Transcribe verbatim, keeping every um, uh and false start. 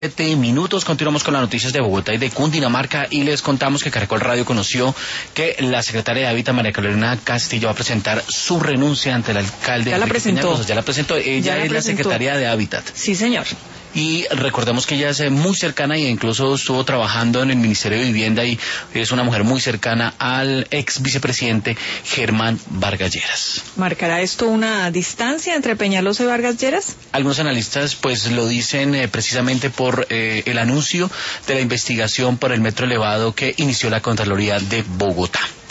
Siete minutos, continuamos con las noticias de Bogotá y de Cundinamarca y les contamos que Caracol Radio conoció que la secretaria de Hábitat, María Carolina Castillo, va a presentar su renuncia ante el alcalde. Ya la presentó. Ya la presentó, ella la es presentó. la secretaria de Hábitat. Sí, señor. Y recordemos que ella es muy cercana e incluso estuvo trabajando en el Ministerio de Vivienda y es una mujer muy cercana al ex vicepresidente Germán Vargas Lleras. ¿Marcará esto una distancia entre Peñalosa y Vargas Lleras? Algunos analistas pues lo dicen eh, precisamente por eh, el anuncio de la investigación por el metro elevado que inició la Contraloría de Bogotá.